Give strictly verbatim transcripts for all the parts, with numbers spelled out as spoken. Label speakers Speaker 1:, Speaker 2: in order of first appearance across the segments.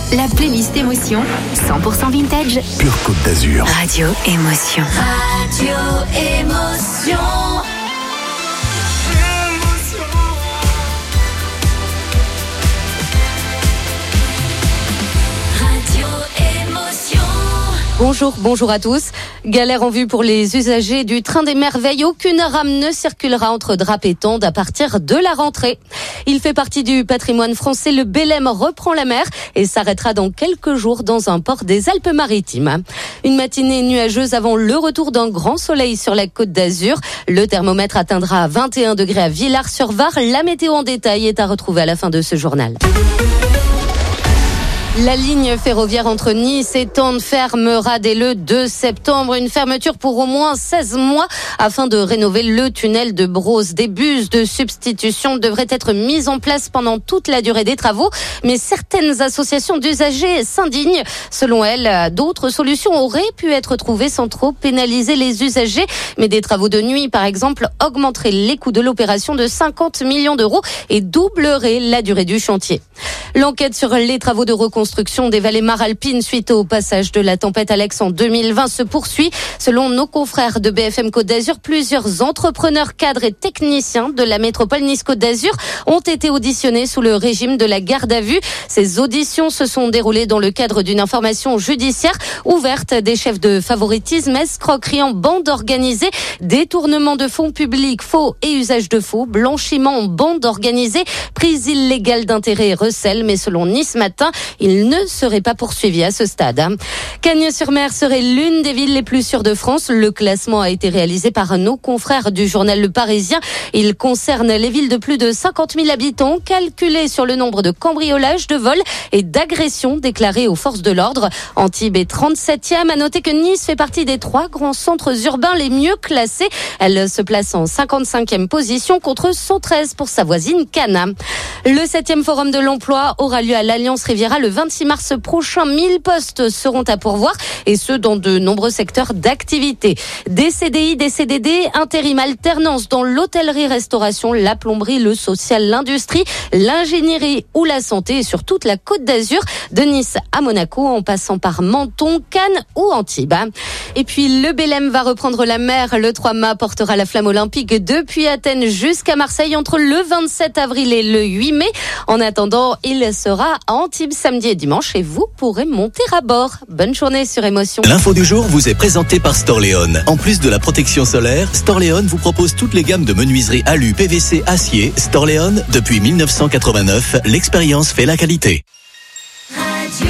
Speaker 1: la playlist émotion, cent pour cent vintage.
Speaker 2: Pure Côte d'Azur.
Speaker 1: Radio Émotion.
Speaker 3: Radio Émotion.
Speaker 4: Bonjour, bonjour à tous. Galère en vue pour les usagers du train des merveilles. Aucune rame ne circulera entre Draps et Tende à partir de la rentrée. Il fait partie du patrimoine français. Le Bélem reprend la mer et s'arrêtera dans quelques jours dans un port des Alpes-Maritimes. Une matinée nuageuse avant le retour d'un grand soleil sur la Côte d'Azur. Le thermomètre atteindra vingt et un degrés à Villars-sur-Var. La météo en détail est à retrouver à la fin de ce journal. La ligne ferroviaire entre Nice et Tende fermera dès le deux septembre. Une fermeture pour au moins seize mois afin de rénover le tunnel de Brosse. Des bus de substitution devraient être mises en place pendant toute la durée des travaux. Mais certaines associations d'usagers s'indignent. Selon elles, d'autres solutions auraient pu être trouvées sans trop pénaliser les usagers. Mais des travaux de nuit, par exemple, augmenteraient les coûts de l'opération de cinquante millions d'euros et doubleraient la durée du chantier. L'enquête sur les travaux de reconstruction des vallées maralpines suite au passage de la tempête Alex en deux mille vingt se poursuit. Selon nos confrères de B F M Côte d'Azur, plusieurs entrepreneurs, cadres et techniciens de la métropole Nice-Côte d'Azur ont été auditionnés sous le régime de la garde à vue. Ces auditions se sont déroulées dans le cadre d'une information judiciaire ouverte. Des chefs de favoritisme, escroquerie en bande organisée, détournement de fonds publics, faux et usage de faux, blanchiment en bande organisée, prise illégale d'intérêts et recel. Mais selon Nice Matin, il ne serait pas poursuivi à ce stade. Cagnes-sur-Mer serait l'une des villes les plus sûres de France. Le classement a été réalisé par nos confrères du journal Le Parisien. Il concerne les villes de plus de cinquante mille habitants, calculés sur le nombre de cambriolages, de vols et d'agressions déclarés aux forces de l'ordre. Antibes est trente-septième. À noter que Nice fait partie des trois grands centres urbains les mieux classés. Elle se place en cinquante-cinquième position contre cent treize pour sa voisine Cannes. Le septième forum de l'emploi aura lieu à l'Alliance Riviera le vingt-six mars prochain. mille postes seront à pourvoir et ce dans de nombreux secteurs d'activité. Des C D I, des C D D, intérim, alternance dans l'hôtellerie-restauration, la plomberie, le social, l'industrie, l'ingénierie ou la santé et sur toute la Côte d'Azur, de Nice à Monaco en passant par Menton, Cannes ou Antibes. Et puis le Bélem va reprendre la mer. Le trois mâts portera la flamme olympique depuis Athènes jusqu'à Marseille entre le vingt-sept avril et le huit mai. En attendant, il sera à Antibes samedi et dimanche et vous pourrez monter à bord. Bonne journée sur Émotion.
Speaker 5: L'info du jour vous est présentée par Storléon. En plus de la protection solaire, Storléon vous propose toutes les gammes de menuiserie alu, P V C, acier. Storléon, depuis mille neuf cent quatre-vingt-neuf, l'expérience fait la qualité.
Speaker 3: Radio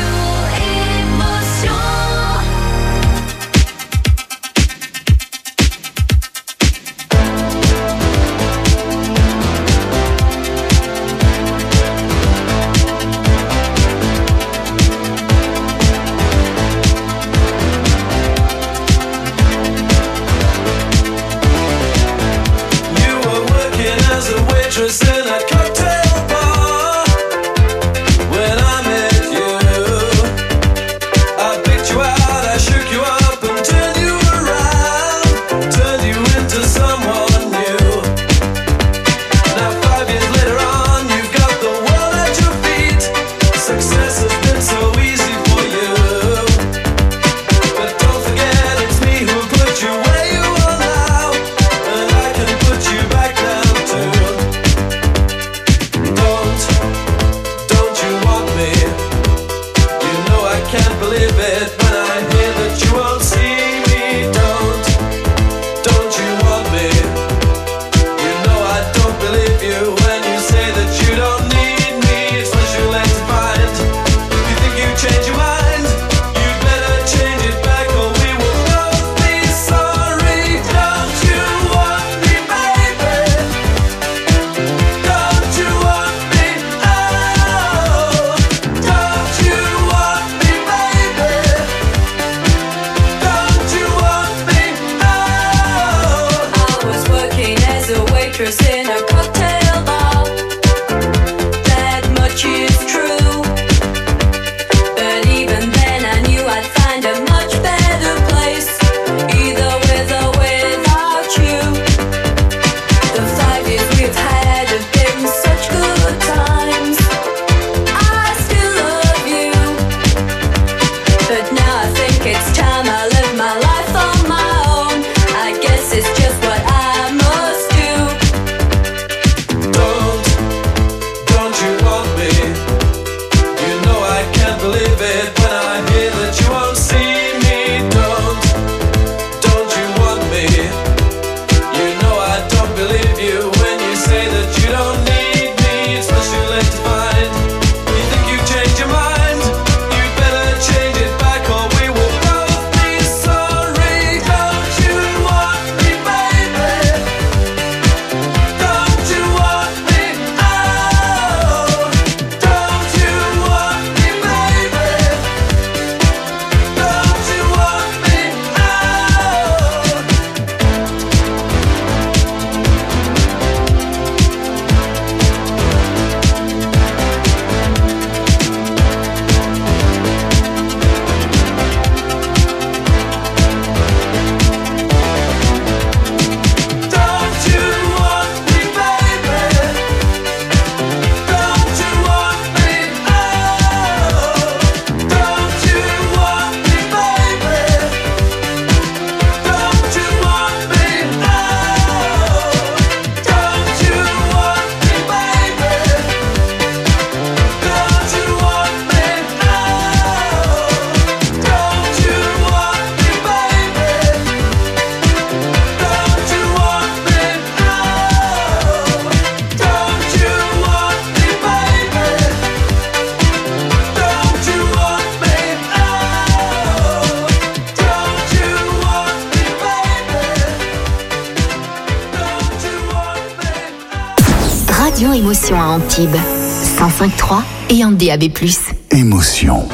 Speaker 1: Émotion à Antibes. cent cinq virgule trois et en D A B plus.
Speaker 2: Émotion.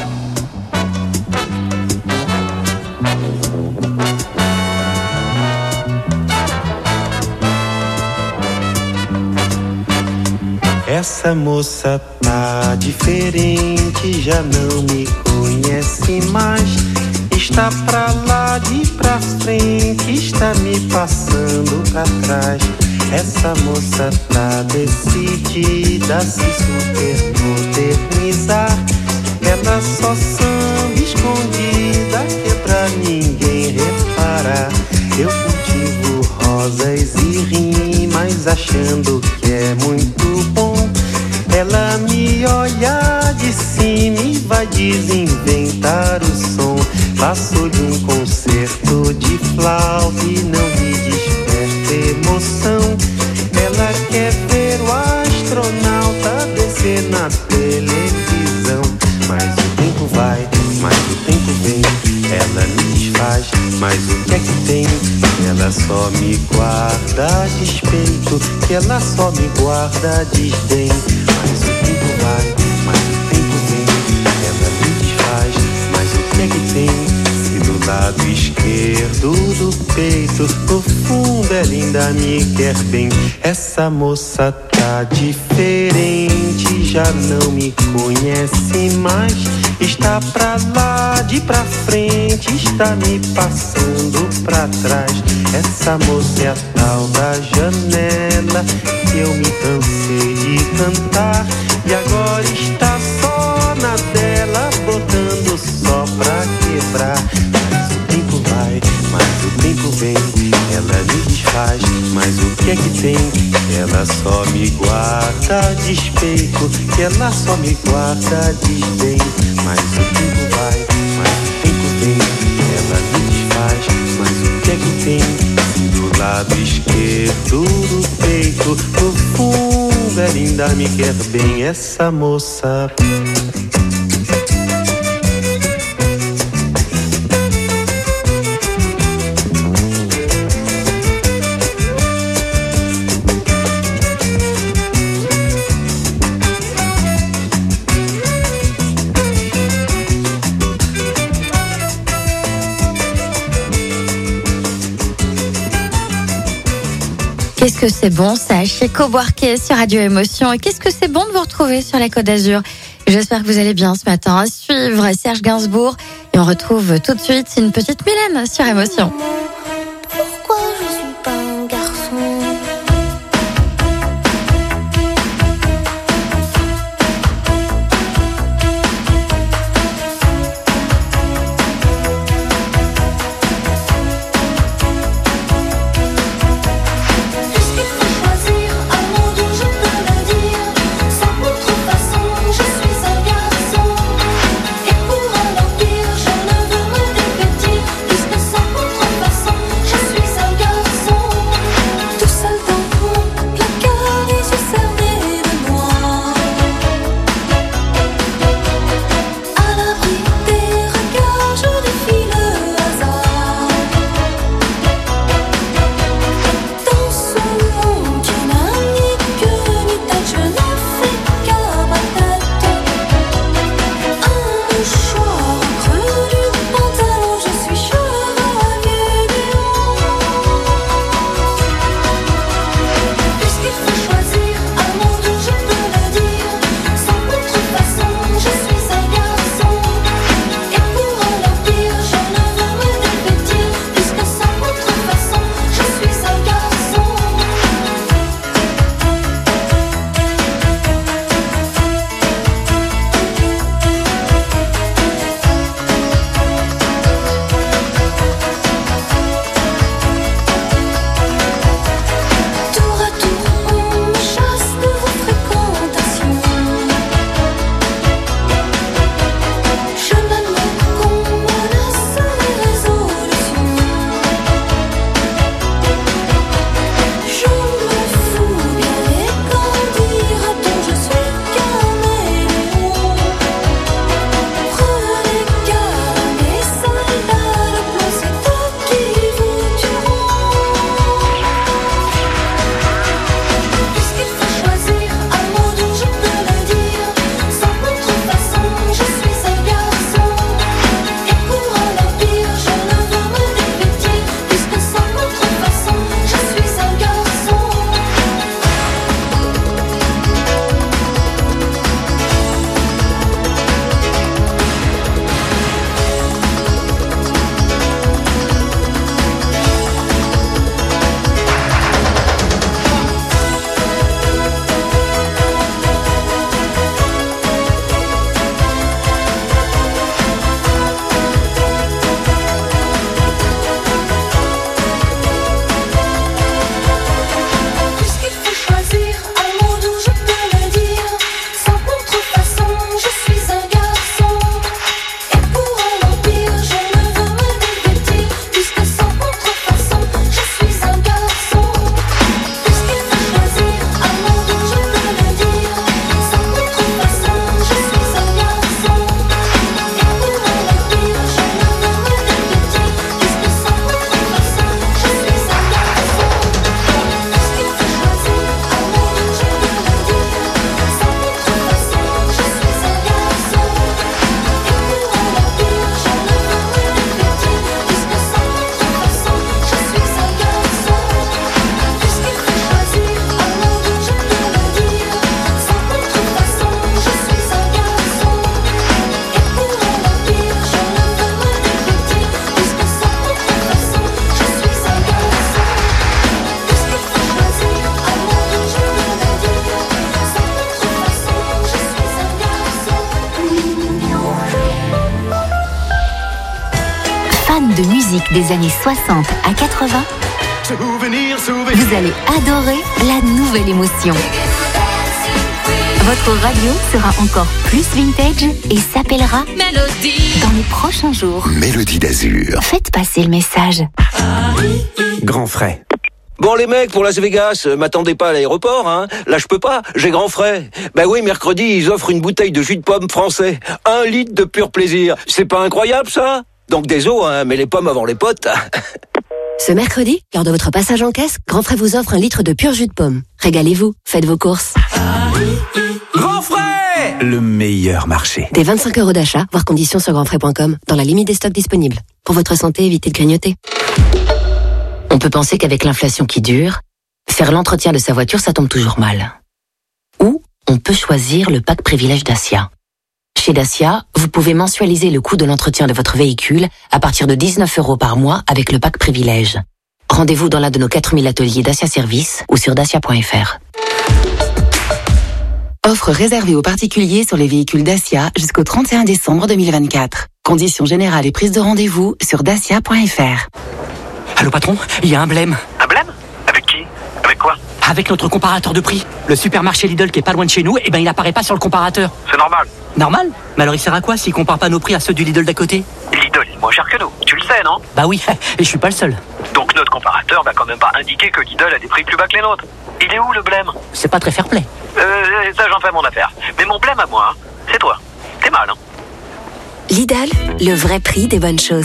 Speaker 6: Essa moça tá diferente, já não me conhece mais. Está pra lá de pra frente, está me passando pra trás. Essa moça tá decidida a se super modernizar. Ela só samba escondida, que é pra ninguém reparar. Eu cultivo rosas e rimas, achando que é muito bom. Ela me olha de cima e vai desinventar o som. Passo-lhe um concerto de flauta e não lhe desperta emoção. Ela quer ver o astronauta descer na televisão. Mas o tempo vai, mas o tempo vem. Ela me desfaz, mas o que é que tem? Ela só me guarda despeito, que ela só me guarda desdém. Mas o tempo vai, mas o tempo vem. Ela me desfaz, mas o que é que tem? Se do lado esquerdo do peito, no fundo ela ainda me quer bem. Essa moça tá diferente, já não me conhece mais. Está pra lá de pra frente, está me passando pra trás. Essa moça é a tal da janela que eu me cansei de cantar. E agora está só na dela, botando só pra quebrar. Mas o tempo vai, mas o tempo vem. Ela me desfaz, mas o que é que tem? Ela só me guarda despeito, que ela só me guarda desdém. Mas o tempo vai, mas o tempo vem. Ela me desfaz, mas o que é que tem? Se do lado esquerdo do peito, no fundo ela ainda me quer bem. Essa moça.
Speaker 7: Qu'est-ce que c'est bon ça, Chico Buarque sur Radio Émotion. Et qu'est-ce que c'est bon de vous retrouver sur la Côte d'Azur. J'espère que vous allez bien ce matin. À suivre Serge Gainsbourg. Et on retrouve tout de suite une petite Mylène sur Émotion.
Speaker 3: Pourquoi je suis pas un garçon?
Speaker 8: Face
Speaker 1: musique des années soixante à quatre-vingts,
Speaker 2: Souvenir, souvenir.
Speaker 1: vous allez adorer la nouvelle émotion. Votre radio sera encore plus vintage et s'appellera Mélodie dans les prochains jours.
Speaker 8: Mélodie d'Azur.
Speaker 1: Faites passer le message.
Speaker 9: Grand frais.
Speaker 10: Bon les mecs, pour Las Vegas, euh, m'attendez pas à l'aéroport, hein. Là je peux pas, j'ai grand frais. Ben oui, mercredi, ils offrent une bouteille de jus de pomme français. Un litre de pur plaisir. C'est pas incroyable ça? Donc désolé, hein, mais les pommes avant les potes.
Speaker 11: Ce mercredi, lors de votre passage en caisse, Grand Frais vous offre un litre de pur jus de pomme. Régalez-vous, faites vos courses.
Speaker 9: Grand frais. Le meilleur marché.
Speaker 11: Des vingt-cinq euros d'achat, voire conditions sur grandfrais point com, dans la limite des stocks disponibles. Pour votre santé, évitez de grignoter.
Speaker 1: On peut penser qu'avec l'inflation qui dure, faire l'entretien de sa voiture, ça tombe toujours mal. Ou on peut choisir le pack privilège Dacia. Chez Dacia, vous pouvez mensualiser le coût de l'entretien de votre véhicule à partir de dix-neuf euros par mois avec le pack privilège. Rendez-vous dans l'un de nos quatre mille ateliers Dacia Service ou sur dacia point f r.
Speaker 12: Offre réservée aux particuliers sur les véhicules Dacia jusqu'au trente et un décembre deux mille vingt-quatre. Conditions générales et prise de rendez-vous sur dacia point f r.
Speaker 13: Allô patron, il y a un blême.
Speaker 14: Un blême? Avec qui? Avec quoi?
Speaker 13: Avec notre comparateur de prix. Le supermarché Lidl qui est pas loin de chez nous, eh ben il apparaît pas sur le comparateur.
Speaker 14: C'est normal.
Speaker 13: Normal? Mais alors il sert à quoi s'il compare pas nos prix à ceux du Lidl d'à côté?
Speaker 14: Lidl est moins cher que nous, tu le sais, non?
Speaker 13: Bah oui, et je suis pas le seul.
Speaker 14: Donc notre comparateur va quand même pas indiquer que Lidl a des prix plus bas que les nôtres. Il est où le blême?
Speaker 13: C'est pas très fair play.
Speaker 14: Euh, ça j'en fais mon affaire. Mais mon blême à moi, hein, c'est toi. T'es mal, hein?
Speaker 11: Lidl, le vrai prix des bonnes choses.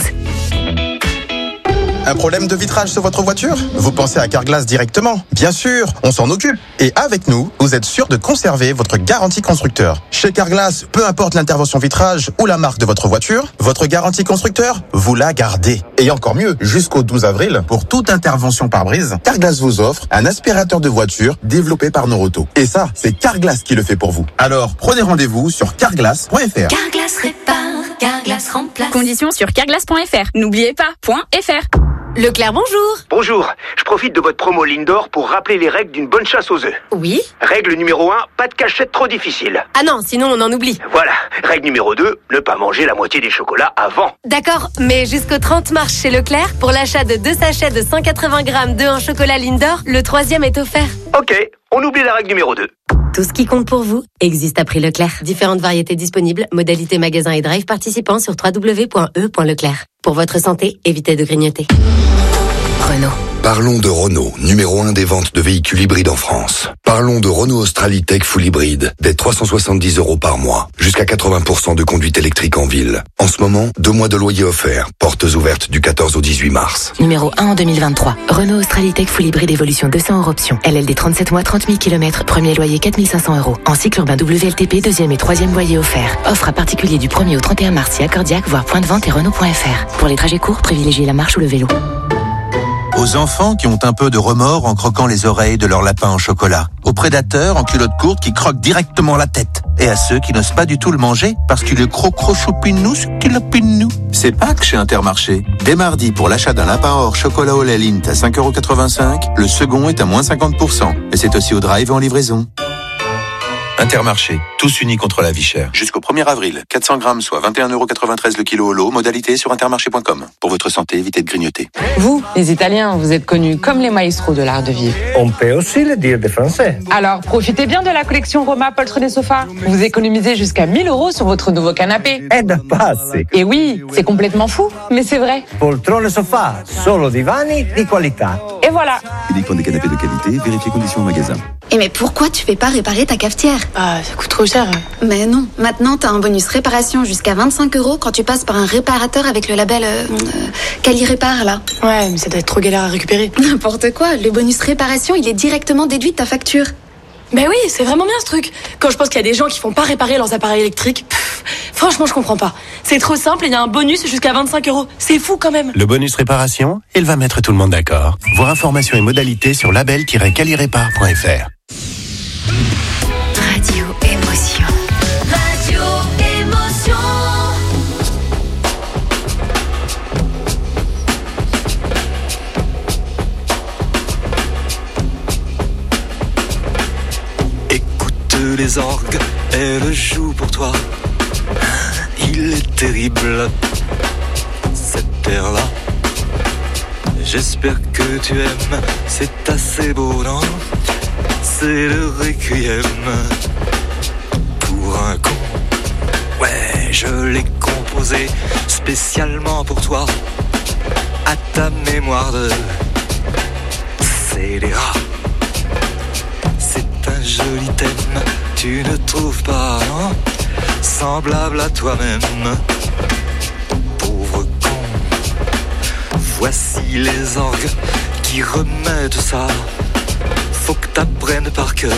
Speaker 15: Un problème de vitrage sur votre voiture? Vous pensez à Carglass directement? Bien sûr, on s'en occupe. Et avec nous, vous êtes sûr de conserver votre garantie constructeur. Chez Carglass, peu importe l'intervention vitrage ou la marque de votre voiture, votre garantie constructeur, vous la gardez. Et encore mieux, jusqu'au douze avril, pour toute intervention pare-brise, Carglass vous offre un aspirateur de voiture développé par Noroto. Et ça, c'est Carglass qui le fait pour vous. Alors, prenez rendez-vous sur carglass point f r.
Speaker 1: Carglass répare, Carglass remplace.
Speaker 16: Conditions sur carglass point f r. N'oubliez pas, .fr.
Speaker 17: Leclerc, bonjour.
Speaker 18: Bonjour, je profite de votre promo Lindor pour rappeler les règles d'une bonne chasse aux œufs.
Speaker 17: Oui.
Speaker 18: Règle numéro un, pas de cachette trop difficile.
Speaker 17: Ah non, sinon on en oublie.
Speaker 18: Voilà. Règle numéro deux, ne pas manger la moitié des chocolats avant.
Speaker 17: D'accord, mais jusqu'au trente mars chez Leclerc, pour l'achat de deux sachets de cent quatre-vingts grammes d'œufs en chocolat Lindor, le troisième est offert.
Speaker 18: Ok, on oublie la règle numéro deux.
Speaker 11: Tout ce qui compte pour vous existe à prix Leclerc. Différentes variétés disponibles, modalités magasin et drive participants sur w w w point e point leclerc. Pour votre santé, évitez de grignoter. Renault.
Speaker 8: Parlons de Renault, numéro un des ventes de véhicules hybrides en France. Parlons de Renault Australitech Full Hybride, dès trois cent soixante-dix euros par mois. Jusqu'à quatre-vingts pour cent de conduite électrique en ville. En ce moment, deux mois de loyer offerts. Portes ouvertes du quatorze au dix-huit mars.
Speaker 1: Numéro un en deux mille vingt-trois. Renault Australitech Full Hybride Évolution deux cents hors option. L L D trente-sept mois, trente mille kilomètres. Premier loyer quatre mille cinq cents euros. En cycle urbain W L T P, deuxième et troisième loyer offert. Offre à particulier du premier au trente et un mars. Si accordiaque, voire point de vente et Renault point f r. Pour les trajets courts, privilégiez la marche ou le vélo.
Speaker 19: Aux enfants qui ont un peu de remords en croquant les oreilles de leur lapin en chocolat. Aux prédateurs en culotte courte qui croquent directement la tête. Et à ceux qui n'osent pas du tout le manger parce qu'il est cro-cro-choupinou, ce qu'il a pinou. C'est Pâques chez Intermarché. Dès mardi, pour l'achat d'un lapin or chocolat au lait Lindt à cinq euros quatre-vingt-cinq, le second est à moins cinquante pour cent. Et c'est aussi au drive et en livraison. Intermarché, tous unis contre la vie chère. Jusqu'au premier avril, quatre cents grammes, soit vingt et un euros quatre-vingt-treize le kilo au lot, modalité sur intermarché point com. Pour votre santé, évitez de grignoter.
Speaker 20: Vous, les Italiens, vous êtes connus comme les maestros de l'art de vivre.
Speaker 21: On peut aussi le dire des Français.
Speaker 20: Alors, profitez bien de la collection Roma Poltre des Sofas. Vous économisez jusqu'à mille euros sur votre nouveau canapé.
Speaker 21: E da pazzi.
Speaker 20: Et oui, c'est complètement fou, mais c'est vrai.
Speaker 21: Poltrone sofà, solo divani di qualità.
Speaker 20: Et voilà.
Speaker 22: Uniquement des canapés de qualité, vérifiez conditions au magasin.
Speaker 23: Et mais pourquoi tu fais pas réparer ta cafetière?
Speaker 20: Ah, ça coûte trop cher.
Speaker 23: Mais non, maintenant t'as un bonus réparation jusqu'à vingt-cinq euros quand tu passes par un réparateur avec le label euh, euh, Quali Répare là.
Speaker 20: Ouais, mais ça doit être trop galère à récupérer.
Speaker 23: N'importe quoi, le bonus réparation il est directement déduit de ta facture.
Speaker 20: Mais oui, c'est vraiment bien ce truc. Quand je pense qu'il y a des gens qui font pas réparer leurs appareils électriques, pff, franchement je comprends pas. C'est trop simple et il y a un bonus jusqu'à vingt-cinq euros. C'est fou quand même.
Speaker 9: Le bonus réparation, il va mettre tout le monde d'accord. Voir informations et modalités sur label tiret quali répare point f r.
Speaker 1: Radio Émotion. Radio Émotion.
Speaker 24: Écoute les orgues, elles jouent pour toi. Il est terrible, cette terre-là. J'espère que tu aimes, c'est assez beau, non? C'est le requiem pour un con. Ouais, je l'ai composé spécialement pour toi, à ta mémoire de scélérat. C'est un joli thème, tu ne trouves pas, non? Semblable à toi-même, pauvre con. Voici les orgues qui remettent ça. Faut que t'apprennes par cœur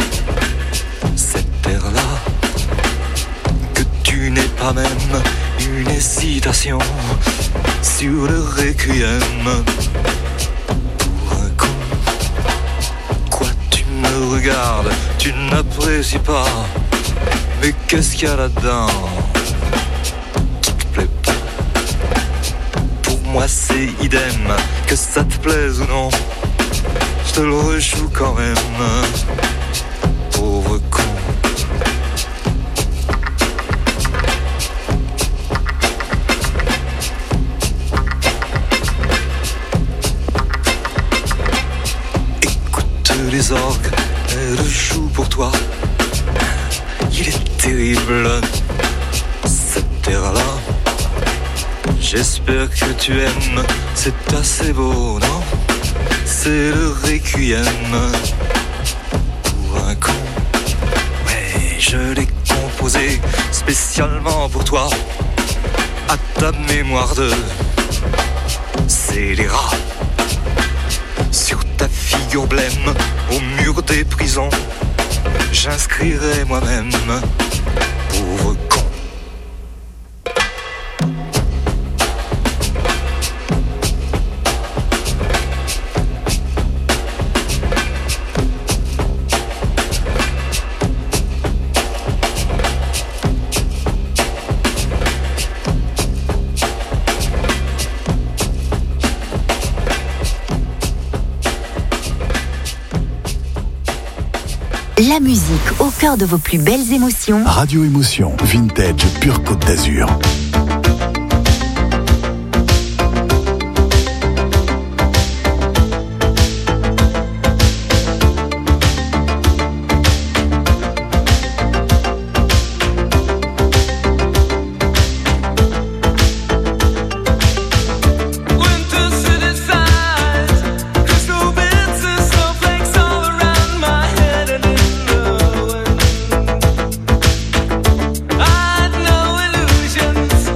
Speaker 24: cette terre-là, que tu n'aies pas même une hésitation sur le requiem pour un con. Quoi, tu me regardes, tu n'apprécies pas, mais qu'est-ce qu'il y a là-dedans qui te plaît pas? Pour moi c'est idem, que ça te plaise ou non, je te le rejoue quand même, pauvre con. Écoute les orgues, elles jouent pour toi. Il est terrible, cette terre-là. J'espère que tu aimes, c'est assez beau, non? C'est le requiem pour un con. Ouais, je l'ai composé spécialement pour toi, à ta mémoire de scélérat. Sur ta figure blême, au mur des prisons, j'inscrirai moi-même, pauvre con.
Speaker 4: La musique au cœur de vos plus belles émotions.
Speaker 5: Radio Émotion, vintage pure Côte d'Azur.
Speaker 2: I'd no illusions.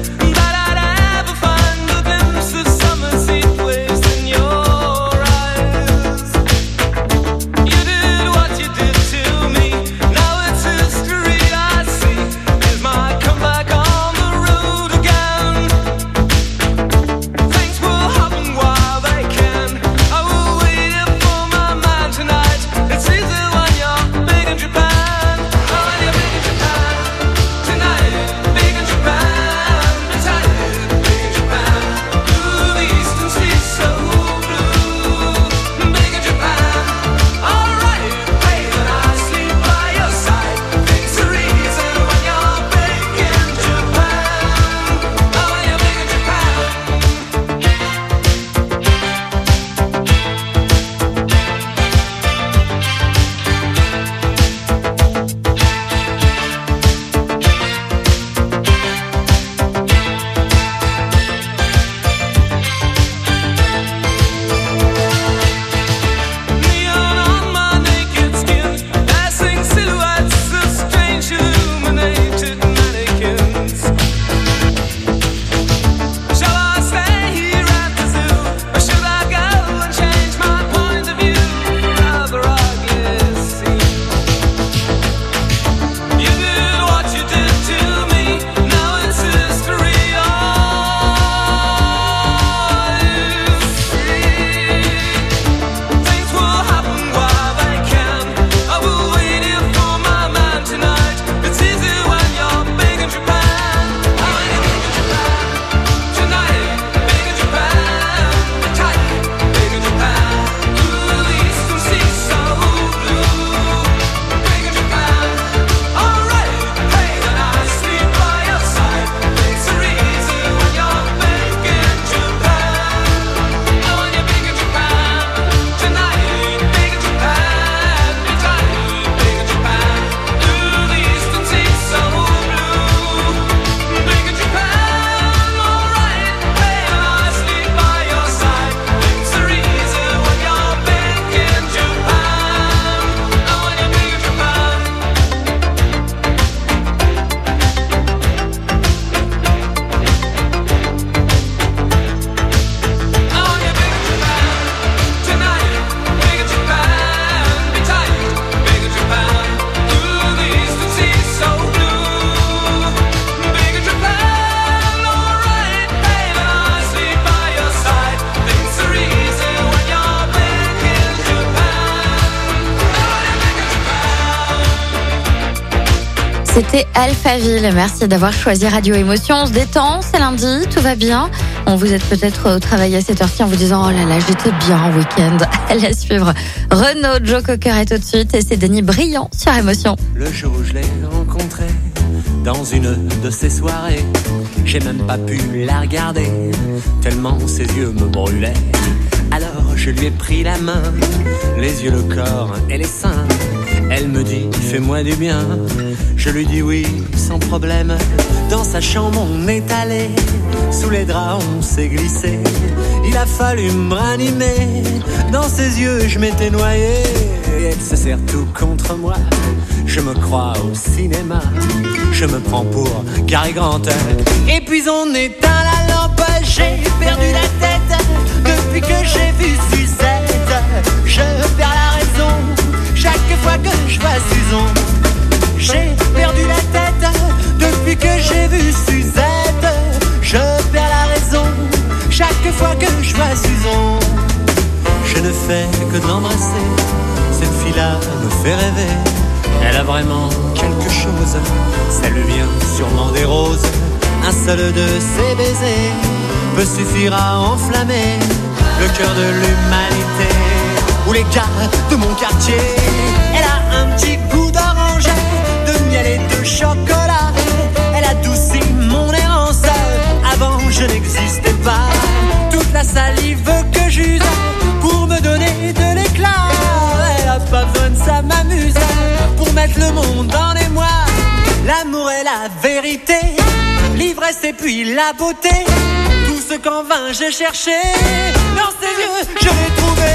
Speaker 3: C'était Alphaville. Merci d'avoir choisi Radio Émotion. On se détend, c'est lundi, tout va bien. On vous êtes peut-être au travail à cette heure-ci en vous disant « Oh là là, j'étais bien en week-end ». Allez à suivre. Renaud, Joe Cocker est tout de suite et c'est Denis Brillant sur Émotion.
Speaker 6: Le jour où je l'ai rencontré dans une de ces soirées, j'ai même pas pu la regarder tellement ses yeux me brûlaient. Alors je lui ai pris la main, les yeux, le corps et les seins. Elle me dit fais-moi du bien. Je lui dis oui sans problème. Dans sa chambre on est allé, sous les draps on s'est glissé. Il a fallu me ranimer, dans ses yeux je m'étais noyé. Et elle se serre tout contre moi, je me crois au cinéma. Je me prends pour Cary Grant. Et puis on éteint la lampe, j'ai perdu la tête. Depuis que j'ai vu Suzette, je perds la raison chaque fois que je vois Suzon. J'ai perdu la tête depuis que j'ai vu Suzette. Je perds la raison chaque fois que je vois Suzon. Je ne fais que de l'embrasser, cette fille-là me fait rêver. Elle a vraiment quelque chose, ça lui vient sûrement des roses. Un seul de ses baisers peut suffire à enflammer le cœur de l'humanité. Ou les gars de mon quartier. Elle a un petit goût d'orange, de miel et de chocolat. Elle adoucit mon errance, avant je n'existais pas. Toute la salive que j'use pour me donner de l'éclat. Elle a pas besoin de ça, m'amuse pour mettre le monde en émoi. L'amour est la vérité, l'ivresse et puis la beauté. Tout ce qu'en vain j'ai cherché, dans ses yeux je l'ai trouvé.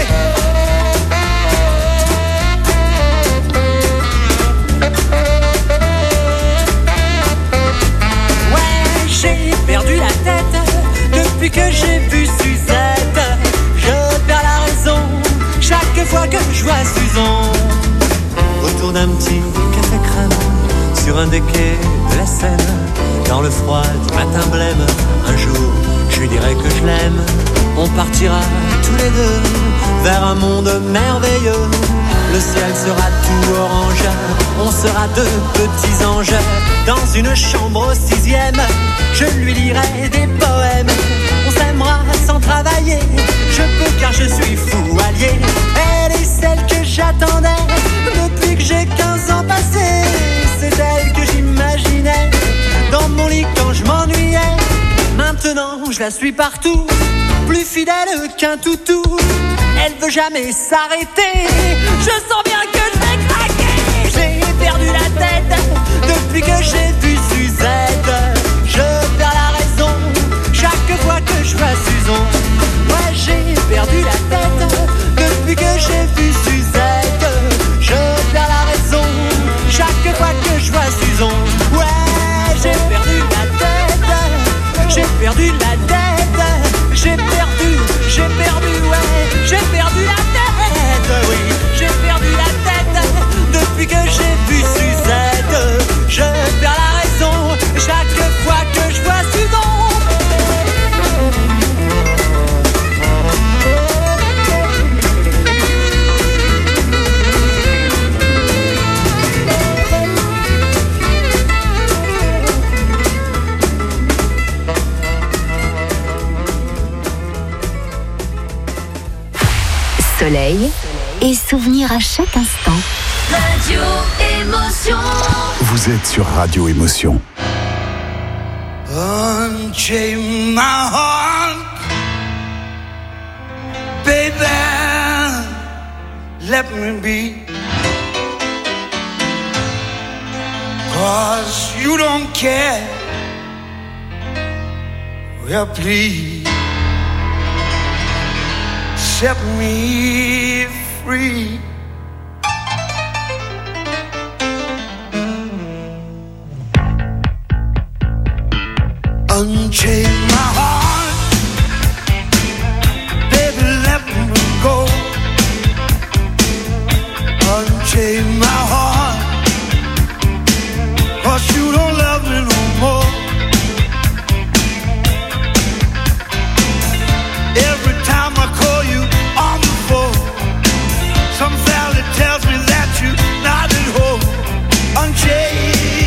Speaker 6: Ouais, j'ai perdu la tête depuis que j'ai vu Suzette. Je perds la raison chaque fois que je vois Suzon. Autour d'un petit café crème, sur un des quais de la Seine, dans le froid du matin blême, un jour je lui dirai que je l'aime. On partira tous les deux vers un monde merveilleux. Le ciel sera tout orange, on sera deux petits anges. Dans une chambre au sixième, je lui lirai des poèmes. On s'aimera sans travailler, je peux car je suis fou allié. Elle est celle que j'attendais depuis que j'ai quinze ans passés. C'est elle que j'imaginais dans mon lit quand je m'ennuyais. Maintenant je la suis partout, plus fidèle qu'un toutou. Elle veut jamais s'arrêter, je sens bien que je vais craquer. J'ai perdu la tête depuis que j'ai vu Suzette. Je perds la raison chaque fois que je vois Suzon. Ouais, j'ai perdu la tête depuis que j'ai vu Suzette. Je perds la raison chaque fois que je vois Suzon. Ouais, j'ai perdu la tête, j'ai perdu la tête, j'ai perdu, j'ai perdu, ouais, j'ai perdu la tête, oui, j'ai perdu la tête depuis que j'ai vu Suzette. Je perds la raison chaque fois que je vois Suzon.
Speaker 4: Soleil et souvenirs à chaque instant.
Speaker 7: Radio Émotion.
Speaker 5: Vous êtes sur Radio Émotion.
Speaker 2: Unchain my heart, baby, let me be. 'Cause you don't care, well please set me free. Unchain my heart, baby, let me go. Unchain my heart, 'cause you don't love me no more. Every time I call you on the phone, some valley tells me that you're not at home. Unchain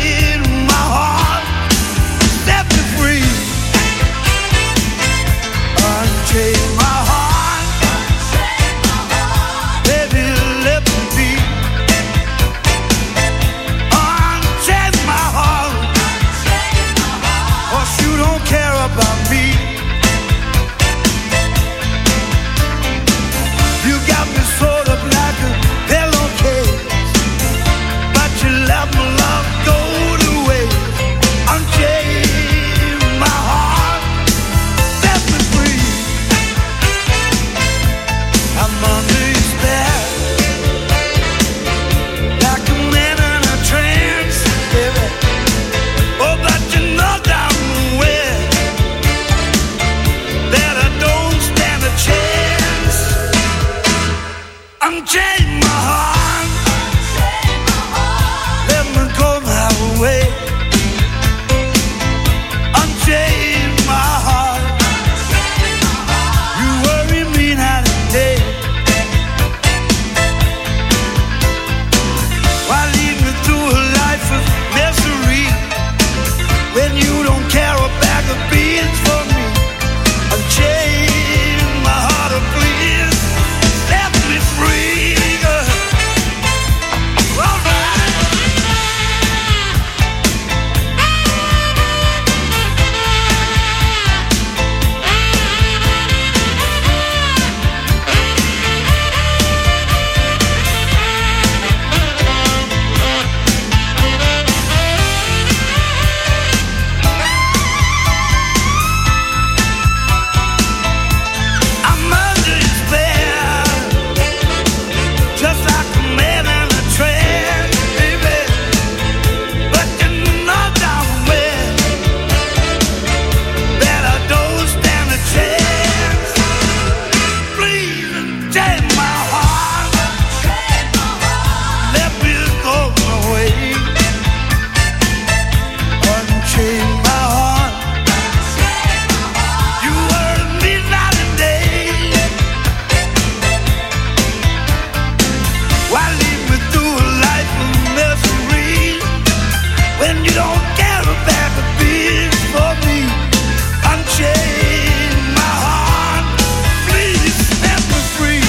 Speaker 2: You don't care about the beat for me. Unchain my heart, please set me free.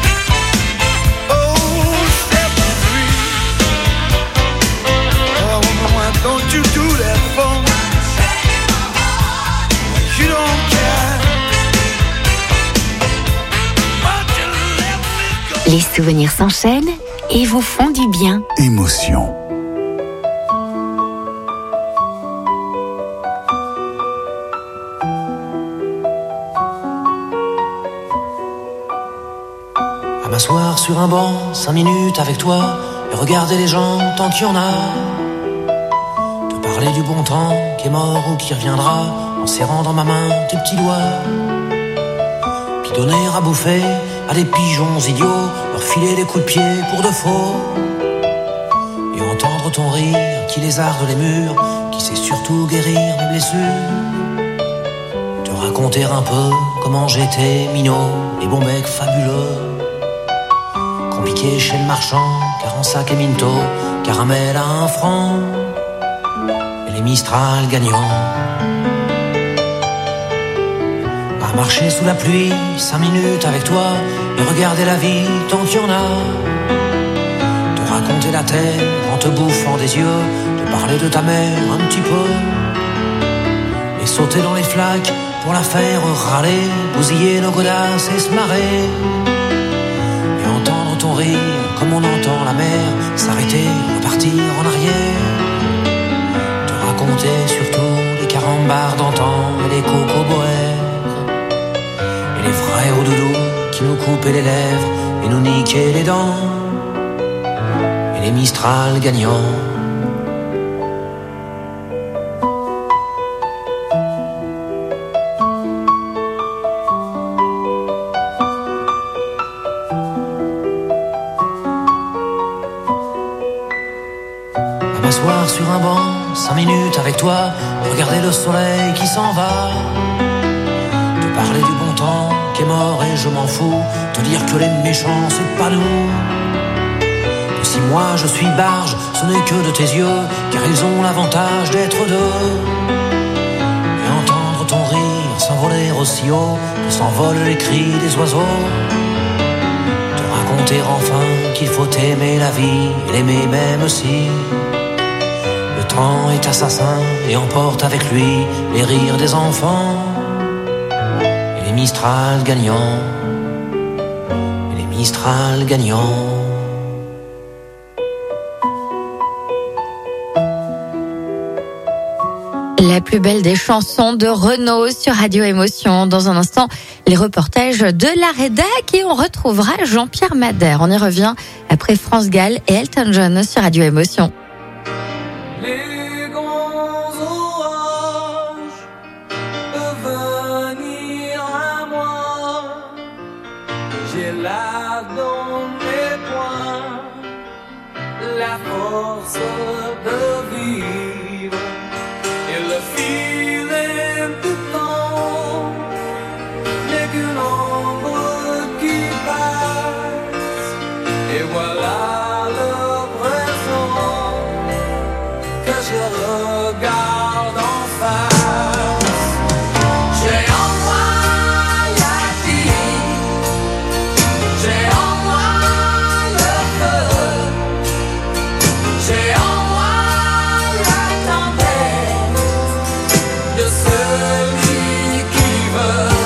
Speaker 2: Oh, set me free. Oh, why don't you do that for me? You don't care.
Speaker 4: Les souvenirs s'enchaînent et vous font du bien.
Speaker 5: Émotion.
Speaker 10: À m'asseoir sur un banc, cinq minutes avec toi, et regarder les gens tant qu'il y en a. Te parler du bon temps qui est mort ou qui reviendra, en serrant dans ma main tes petits doigts. Puis donner à bouffer à des pigeons idiots, leur filer des coups de pied pour de faux. Et entendre ton rire qui lézarde les murs, qui sait surtout guérir mes blessures. Te raconter un peu comment j'étais minot, les bons becs fabuleux. Compliqué chez le marchand, car en sac et minto, caramel à un franc, et les Mistral gagnants. À marcher sous la pluie, cinq minutes avec toi, et regarder la vie tant qu'il y en a. Te raconter la terre en te bouffant des yeux, te parler de ta mère un petit peu, et sauter dans les flaques pour la faire râler, bousiller nos godasses et se marrer. Et entendre ton rire comme on entend la mer s'arrêter, repartir en arrière. Te raconter surtout les carambars d'antan et les cocoboères. Les frères au doudou qui nous coupaient les lèvres et nous niquaient les dents. Et les Mistral gagnants. À m'asseoir sur un banc, cinq minutes avec toi, regarder le soleil qui s'en va. Parler du bon temps qui est mort et je m'en fous. Te dire que les méchants c'est pas nous. Que si moi je suis barge, ce n'est que de tes yeux, car ils ont l'avantage d'être deux. Et entendre ton rire s'envoler aussi haut que s'envolent les cris des oiseaux. Te raconter enfin qu'il faut aimer la vie et l'aimer même si le temps est assassin et emporte avec lui les rires des enfants. Les Mistral gagnants, les Mistral gagnants.
Speaker 3: La plus belle des chansons de Renaud sur Radio Émotion. Dans un instant, les reportages de la rédac et on retrouvera Jean-Pierre Madère. On y revient après France Gall et Elton John sur Radio Émotion.
Speaker 12: La force de vivre et le filet du temps n'est qu'une ombre qui passe et voilà le présent que je regarde en face. J'ai en moi la vie, j'ai en moi le feu. J'ai en moi la tendresse de celui qui veut.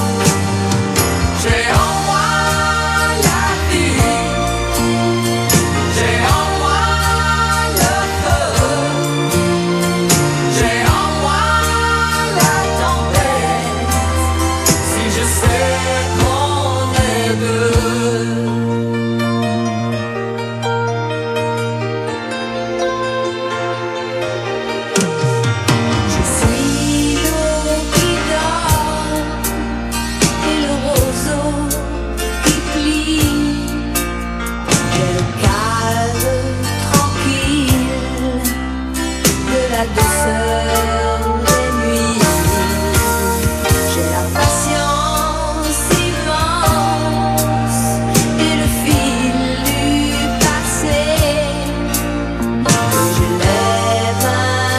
Speaker 12: J'ai en moi la vie. J'ai en moi le feu. J'ai en moi la tendresse. Si je sais qu'on est deux. Passé, et je lève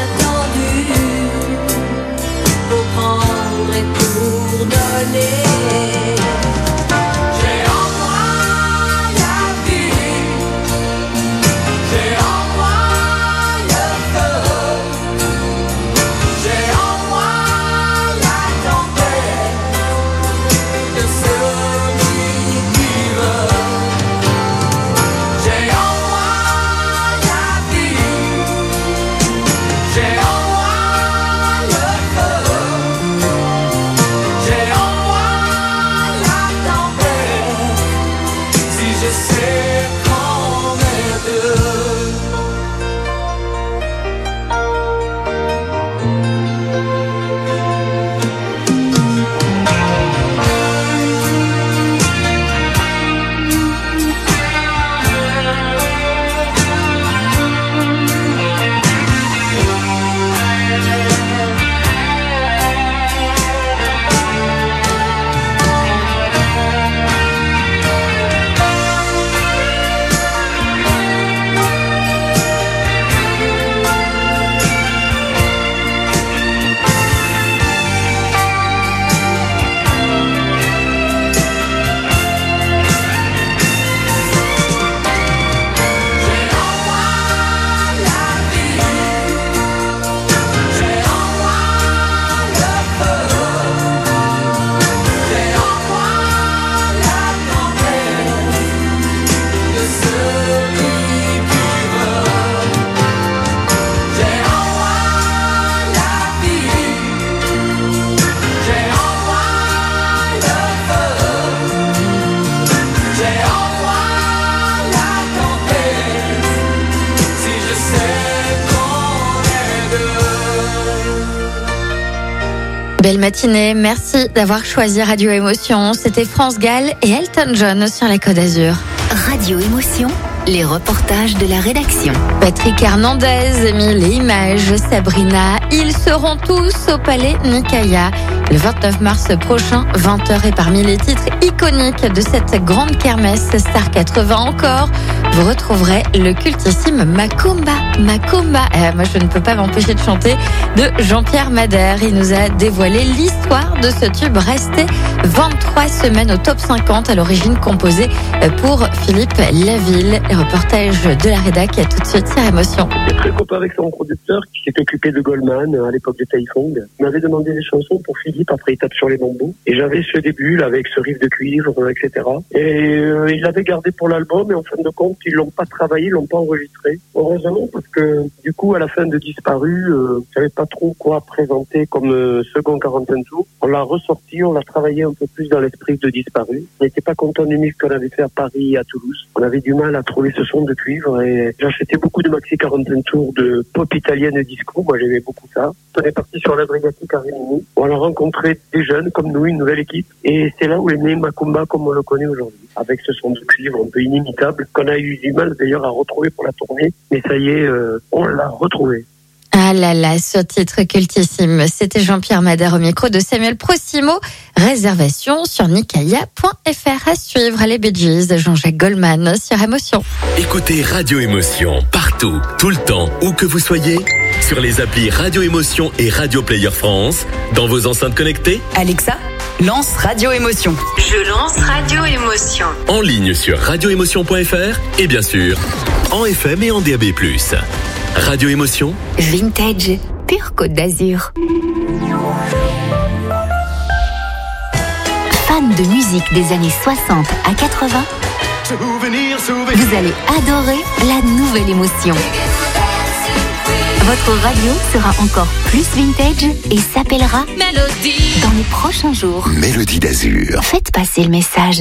Speaker 3: Belle matinée, merci d'avoir choisi Radio Émotion. C'était France Gall et Elton John sur la Côte d'Azur.
Speaker 4: Radio Émotion, les reportages de la rédaction.
Speaker 3: Patrick Hernandez, Émile et Images, Sabrina, ils seront tous au Palais Nicaïa le vingt-neuf mars prochain, vingt heures. Et parmi les titres iconiques de cette grande kermesse Star quatre-vingts encore, vous retrouverez le cultissime Macumba. Macumba, euh, moi je ne peux pas m'empêcher de chanter, de Jean-Pierre Madère. Il nous a dévoilé l'histoire de ce tube resté vingt-trois semaines au top cinquante, à l'origine composé pour Philippe Laville. Le reportage de la rédac, tout de suite sur Émotion.
Speaker 13: J'étais très copain avec son producteur qui s'est occupé de Goldman à l'époque de Taifong. Il m'avait demandé des chansons pour Philippe, après il tape sur les bambous. Et j'avais ce début là avec ce riff de cuivre, et cetera. Et euh, il l'avait gardé pour l'album, et en fin de compte, ils l'ont pas travaillé, ils l'ont pas enregistré. Heureusement, parce que du coup, à la fin de Disparu, euh, j'avais pas trop quoi présenter comme euh, second quarante-cinq tours. On l'a ressorti, on l'a travaillé un peu plus dans l'esprit de Disparu. On n'était pas content du mix qu'on avait fait à Paris et à Toulouse. On avait du mal à trouver ce son de cuivre, et j'achetais beaucoup de maxi quarante-cinq tours de pop italienne disco. Moi, j'aimais beaucoup ça. On est parti sur la Brigati Carimini. On a rencontré des jeunes comme nous, une nouvelle équipe. Et c'est là où est né Macumba comme on le connaît aujourd'hui. Avec ce son de cuivre un peu inimitable, qu'on a eu du mal d'ailleurs à retrouver pour la tournée. Mais ça y est, euh, on l'a retrouvé.
Speaker 3: Ah là là, ce titre cultissime, c'était Jean-Pierre Madère au micro de Samuel Prosimo. Réservation sur nicaïa point f r. À suivre, les Bee Gees, Jean-Jacques Goldman sur Émotion.
Speaker 14: Écoutez Radio Émotion partout, tout le temps, où que vous soyez, sur les applis Radio Émotion et Radio Player France, dans vos enceintes connectées.
Speaker 15: Alexa, lance Radio Émotion.
Speaker 7: Je lance Radio Émotion.
Speaker 14: En ligne sur radio émotion point f r et bien sûr, en F M et en D A B plus. Radio Émotion.
Speaker 4: Vintage, pure Côte d'Azur. Fan de musique des années soixante à quatre-vingts,
Speaker 2: Souvenir, souvenir.
Speaker 4: vous allez adorer la nouvelle émotion. Votre radio sera encore plus vintage et s'appellera
Speaker 7: Mélodie.
Speaker 4: dans les prochains jours.
Speaker 5: Mélodie d'Azur.
Speaker 4: Faites passer le message.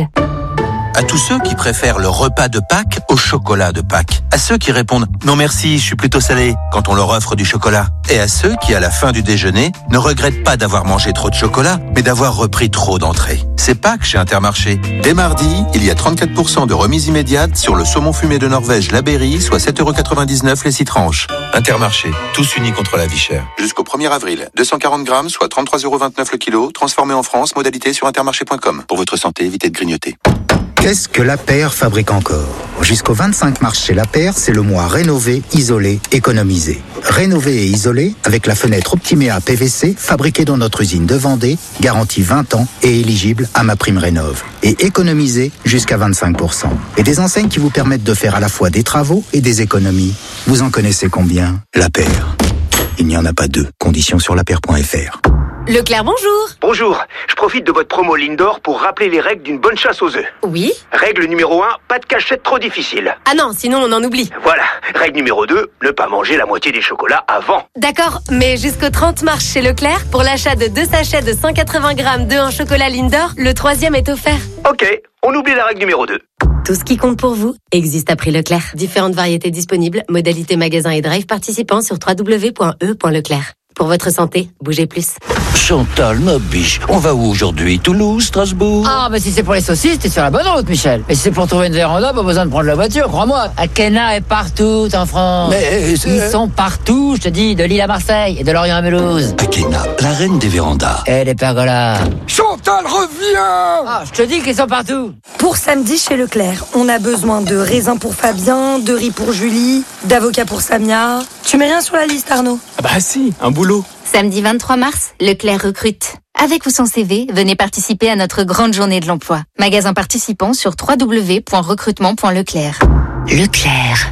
Speaker 19: À tous ceux qui préfèrent le repas de Pâques au chocolat de Pâques. À ceux qui répondent « Non merci, je suis plutôt salé » quand on leur offre du chocolat. Et à ceux qui, à la fin du déjeuner, ne regrettent pas d'avoir mangé trop de chocolat, mais d'avoir repris trop d'entrées. C'est Pâques chez Intermarché. Dès mardi, il y a trente-quatre pour cent de remise immédiate sur le saumon fumé de Norvège La Berry, soit sept euros quatre-vingt-dix-neuf les six tranches. Intermarché, tous unis contre la vie chère. Jusqu'au premier avril, deux cent quarante grammes, soit trente-trois euros vingt-neuf le kilo, transformé en France, modalité sur intermarché point com. Pour votre santé, évitez de grignoter.
Speaker 16: Qu'est-ce que La Paire fabrique encore ? Jusqu'au vingt-cinq mars chez La Paire, c'est le mois rénover, isoler, économiser. Rénover et isoler avec la fenêtre Optiméa P V C fabriquée dans notre usine de Vendée, garantie vingt ans et éligible à ma prime rénov. Et économiser jusqu'à vingt-cinq pour cent. Et des enseignes qui vous permettent de faire à la fois des travaux et des économies. Vous en connaissez combien ? La Paire. Il n'y en a pas deux. Conditions sur la paire point f r.
Speaker 17: Leclerc, bonjour.
Speaker 18: Bonjour, je profite de votre promo Lindor pour rappeler les règles d'une bonne chasse aux œufs.
Speaker 17: Oui.
Speaker 18: Règle numéro un, pas de cachette trop difficile.
Speaker 17: Ah non, sinon on en oublie.
Speaker 18: Voilà. Règle numéro deux, ne pas manger la moitié des chocolats avant.
Speaker 17: D'accord, mais jusqu'au trente mars chez Leclerc, pour l'achat de deux sachets de cent quatre-vingts grammes d'œufs en chocolat Lindor, le troisième est offert.
Speaker 18: Ok, on oublie la règle numéro deux.
Speaker 11: Tout ce qui compte pour vous existe à prix Leclerc. Différentes variétés disponibles, modalités magasin et drive participants sur w w w point e point leclerc. Pour votre santé, bougez plus.
Speaker 25: Chantal, ma biche, on va où aujourd'hui? Toulouse, Strasbourg?
Speaker 26: Ah, bah si c'est pour les saucisses, t'es sur la bonne route, Michel. Mais si c'est pour trouver une véranda, pas besoin de prendre la voiture, crois-moi. Akena est partout en France.
Speaker 25: Mais c'est...
Speaker 26: Ils sont partout, je te dis, de Lille à Marseille et de Lorient à Mulhouse.
Speaker 25: Akena, la reine des vérandas.
Speaker 26: Et les pergolas.
Speaker 27: Chantal, reviens!
Speaker 26: Ah, je te dis qu'ils sont partout.
Speaker 28: Pour samedi chez Leclerc, on a besoin de raisins pour Fabien, de riz pour Julie, d'avocat pour Samia. Tu mets rien sur la liste, Arnaud?
Speaker 27: Ah bah si, un boulot.
Speaker 4: Samedi vingt-trois mars, Leclerc recrute. Avec ou sans C V, venez participer à notre grande journée de l'emploi. Magasin participant sur w w w point recrutement point leclerc. Leclerc.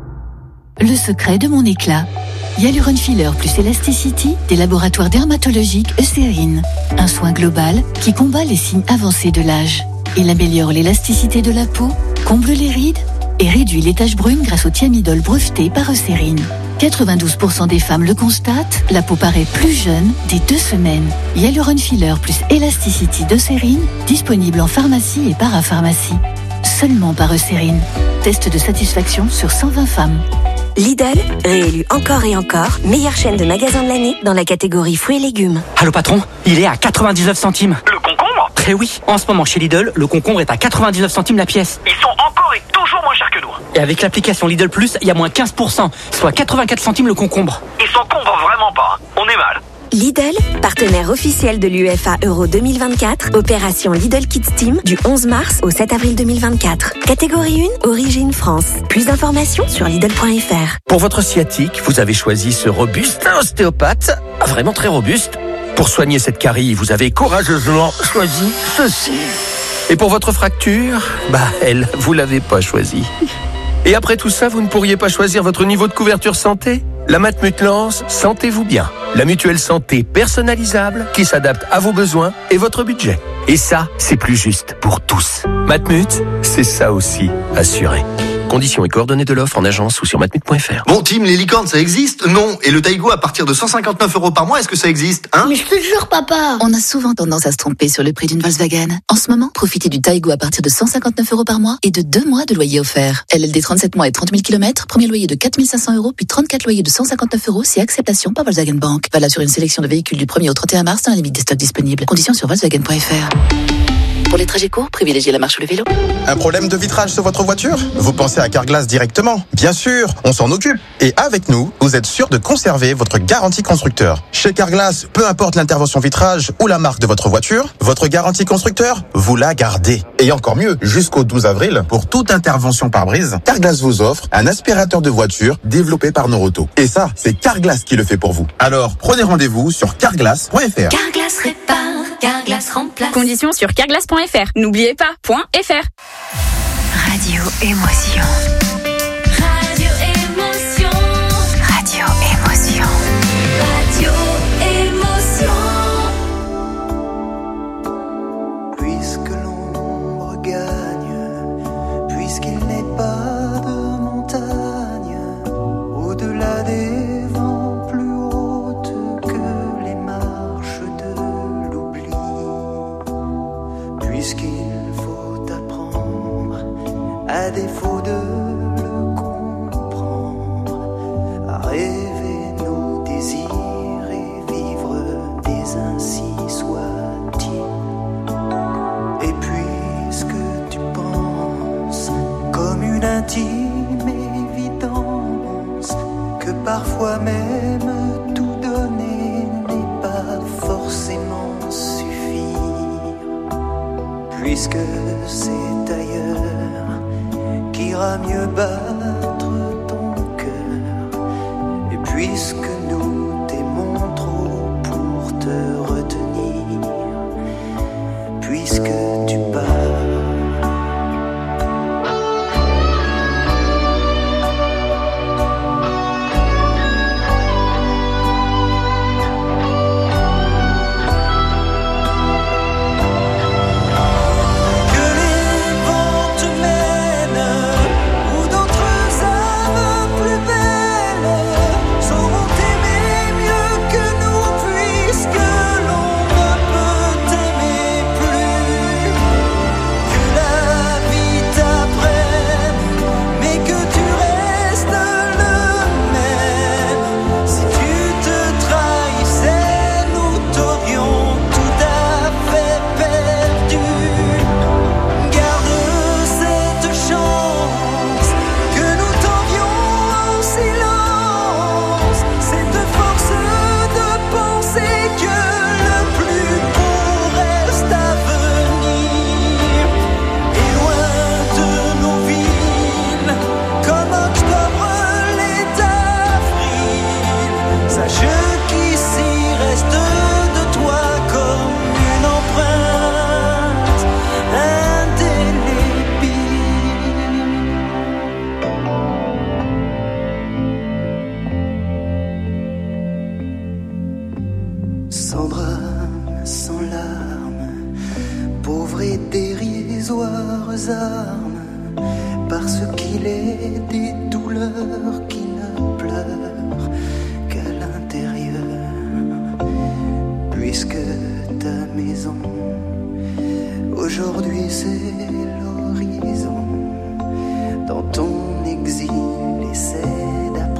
Speaker 29: Le secret de mon éclat. Hyaluron Filler plus Elasticity des laboratoires dermatologiques Eucérine. Un soin global qui combat les signes avancés de l'âge. Il améliore l'élasticité de la peau, comble les rides et réduit les taches brunes grâce au thiamidol breveté par Eucérine. quatre-vingt-douze pour cent des femmes le constatent, la peau paraît plus jeune dès deux semaines. Hyaluron Filler plus Elasticity d'Eucérine, disponible en pharmacie et parapharmacie. Seulement par Eucérine. Test de satisfaction sur cent vingt femmes.
Speaker 1: Lidl, réélu encore et encore, meilleure chaîne de magasins de l'année dans la catégorie fruits et légumes.
Speaker 6: Allô patron, il est à quatre-vingt-dix-neuf centimes.
Speaker 18: Le concombre ?
Speaker 6: Eh oui, en ce moment chez Lidl, le concombre est à quatre-vingt-dix-neuf centimes la pièce.
Speaker 18: Ils sont encore et toujours moins chers que nous.
Speaker 6: Et avec l'application Lidl Plus, il y a moins quinze pour cent, soit quatre-vingt-quatre centimes le concombre.
Speaker 18: Ils s'encombrent vraiment pas, on est mal.
Speaker 1: Lidl, partenaire officiel de l'UEFA Euro deux mille vingt-quatre, opération Lidl Kids Team du onze mars au sept avril deux mille vingt-quatre. Catégorie un, origine France. Plus d'informations sur Lidl point F R.
Speaker 8: Pour votre sciatique, vous avez choisi ce robuste ostéopathe, vraiment très robuste. Pour soigner cette carie, vous avez courageusement choisi ceci. Et pour votre fracture, bah elle, vous l'avez pas choisi. Et après tout ça, vous ne pourriez pas choisir votre niveau de couverture santé ? La Matmut lance Sentez-vous bien. La mutuelle santé personnalisable qui s'adapte à vos besoins et votre budget. Et ça, c'est plus juste pour tous. Matmut, c'est ça aussi, assuré. Conditions et coordonnées de l'offre en agence ou sur matmut point F R.
Speaker 9: Bon, Tim, les licornes, ça existe ? Non. Et le Taigo à partir de cent cinquante-neuf euros par mois, est-ce que ça existe, hein ?
Speaker 29: Mais je te jure, papa. On a souvent tendance à se tromper sur le prix d'une Volkswagen. En ce moment, profitez du Taigo à partir de cent cinquante-neuf euros par mois et de deux mois de loyer offert. L L D trente-sept mois et trente mille kilomètres, premier loyer de quatre mille cinq cents euros, puis trente-quatre loyers de cent cinquante-neuf euros si acceptation par Volkswagen Bank. Valable sur une sélection de véhicules du premier au trente et un mars dans la limite des stocks disponibles. Conditions sur volkswagen point F R. Pour les trajets courts, privilégiez la marche ou le vélo.
Speaker 20: Un problème de vitrage sur votre voiture ? Vous pensez à Carglass directement ? Bien sûr, on s'en occupe. Et avec nous, vous êtes sûr de conserver votre garantie constructeur. Chez Carglass, peu importe l'intervention vitrage ou la marque de votre voiture, votre garantie constructeur, vous la gardez. Et encore mieux, jusqu'au douze avril, pour toute intervention pare-brise, Carglass vous offre un aspirateur de voiture développé par Noroto. Et ça, c'est Carglass qui le fait pour vous. Alors, prenez rendez-vous sur carglass point F R.
Speaker 1: Carglass répare, Carglass remplace.
Speaker 21: Conditions sur carglass point F R. N'oubliez pas, .fr.
Speaker 1: Radio Émotion. Radio Émotion. Radio Émotion. Radio Émotion.
Speaker 22: Puisque l'ombre gagne, puisqu'il n'est pas de montagne, au-delà des vents plus hautes que les marches de l'oubli, puisqu'il faut apprendre, à défaut de le comprendre, à rêver nos désirs et vivre des ainsi soit-il. Et puisque tu penses comme une intime évidence que parfois même tout donner n'est pas forcément suffire, puisque c'est ailleurs qu'ira mieux battre ton cœur, et puisque nous t'aimons trop pour te retenir, puisque tu pars. Sans drame, sans larmes, pauvres et dérisoires armes, parce qu'il est des douleurs qui ne pleurent qu'à l'intérieur, puisque ta maison aujourd'hui c'est l'horizon, dans ton exil essaie d'apprendre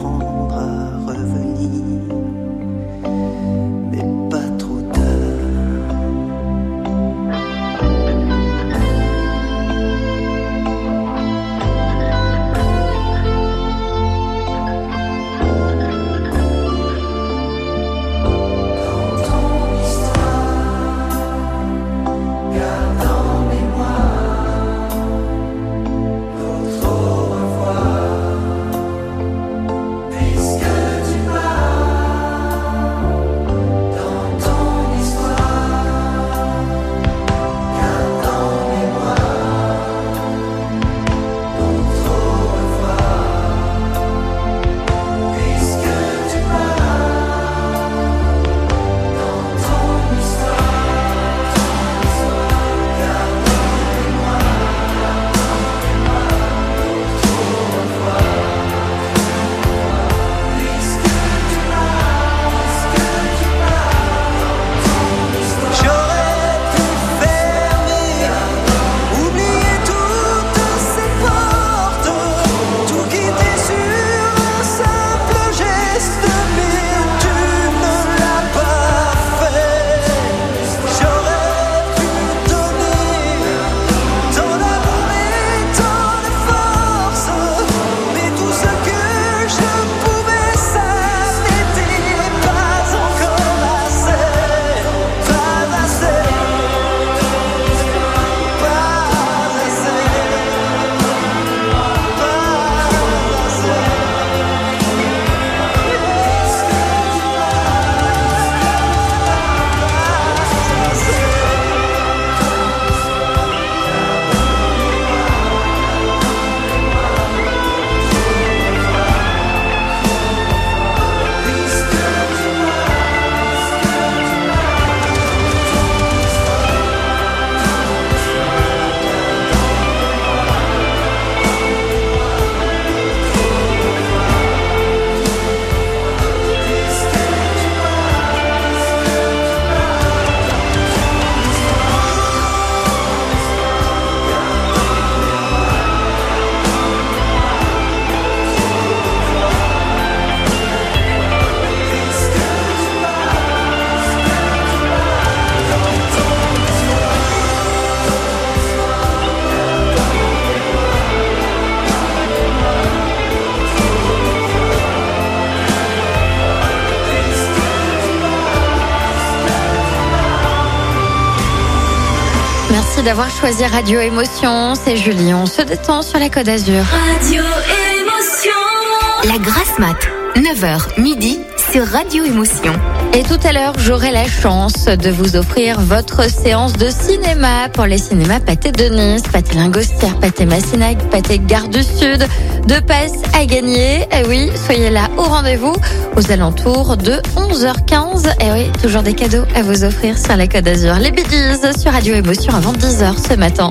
Speaker 2: Merci d'avoir choisi Radio Émotion. C'est Julie. On se détend sur la Côte d'Azur.
Speaker 1: Radio Émotion. La grasse mat. neuf heures midi sur Radio Émotion.
Speaker 2: Et tout à l'heure, j'aurai la chance de vous offrir votre séance de cinéma pour les cinémas Pâté de Nice, Pâté Lingostière, Pâté Massénac, Pâté Gare du Sud. Deux passes à gagner. Et oui, soyez là au rendez-vous aux alentours de onze heures quinze. Et oui, toujours des cadeaux à vous offrir sur la Côte d'Azur. Les Bee Gees sur Radio Émotion avant dix heures ce matin.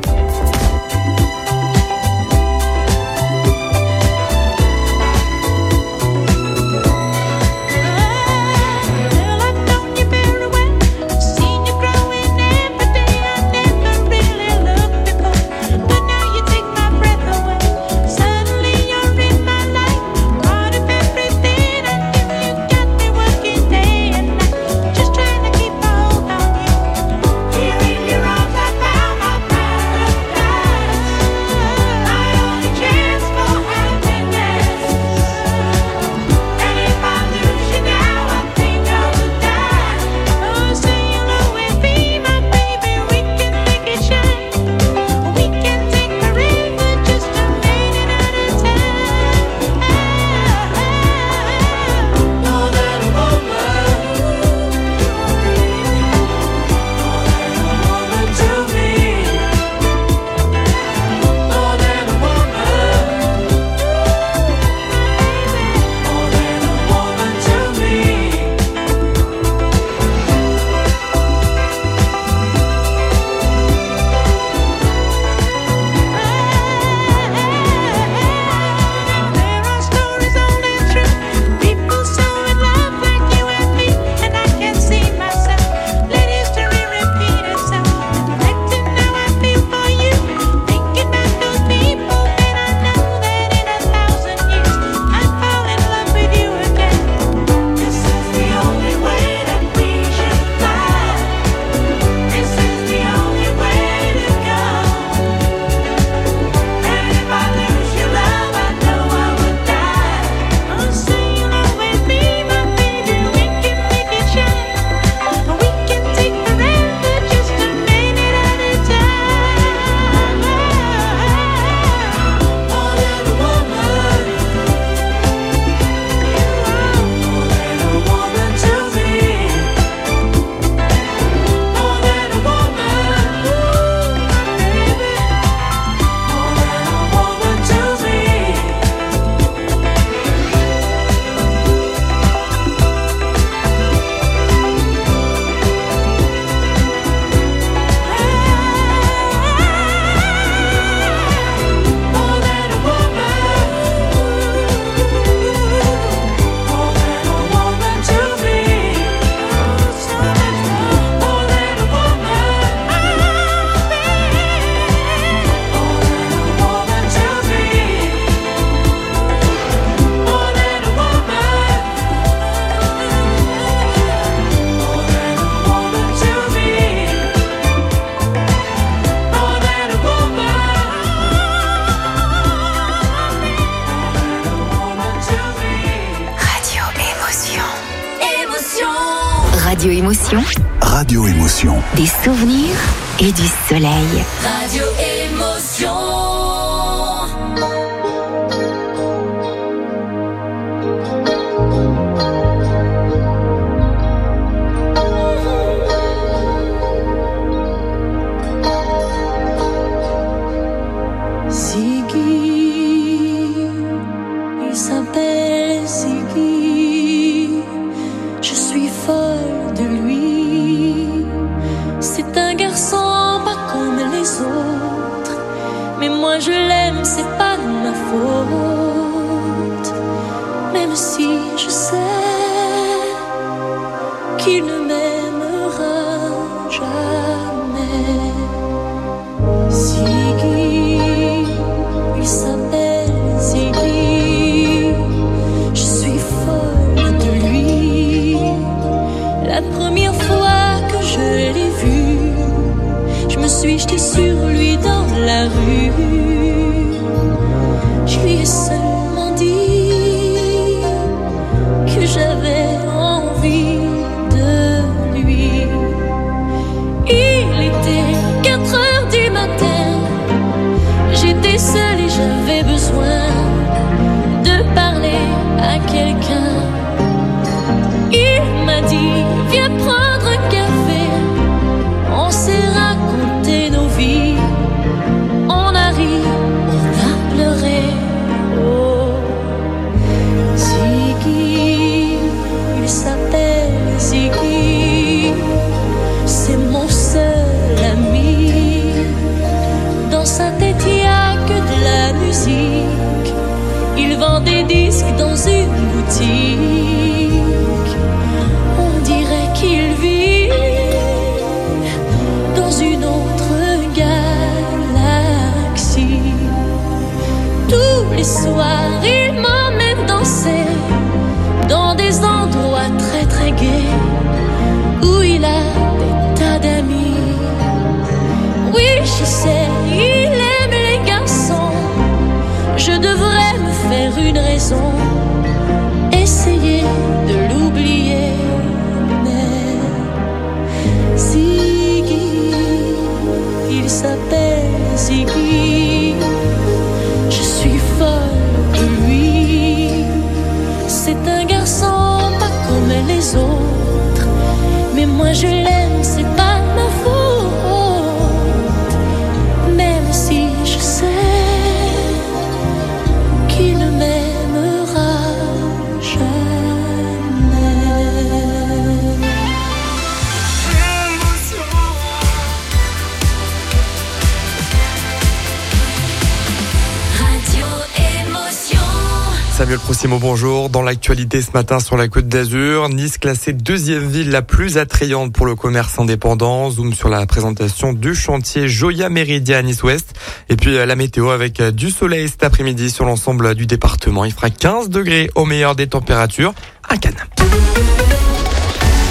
Speaker 1: Radio Émotion.
Speaker 5: Radio Émotion.
Speaker 1: Des souvenirs et du soleil.
Speaker 7: Radio Émotion.
Speaker 3: Je l'aime, c'est pas de ma faute. Même si je sais qu'il ne m'aimera jamais. Ziggy, il s'appelle Ziggy. Je suis folle de lui. La première fois que je l'ai vu, je me suis jetée sur lui dans la rue. Je lui ai seulement dit que j'avais envie de Ziggy, c'est mon seul ami. Dans sa tête il n'y a que de la musique. Il vend des disques dans une boutique. On dirait qu'il vit dans une autre galaxie. Tous les soirs il m'emmène danser dans des endroits très très gais où il a des tas d'amis. Oui, je sais, il aime les garçons. Je devrais me faire une raison, essayer de l'oublier. Mais Ziggy, il s'appelle Ziggy. Je suis folle de lui. C'est un garçon pas comme les autres, mais moi je l'aime, c'est pas ma faute. Même si je sais qu'il ne m'aimera jamais.
Speaker 7: Radio Émotion.
Speaker 10: Samuel Prossimo, bonjour. Dans l'actualité ce matin sur la Côte d'Azur, Nice classée deuxième ville la plus attrayante pour le commerce indépendant. Zoom sur la présentation du chantier Joya Meridia à Nice-Ouest. Et puis la météo avec du soleil cet après-midi sur l'ensemble du département. Il fera quinze degrés au meilleur des températures à Cannes.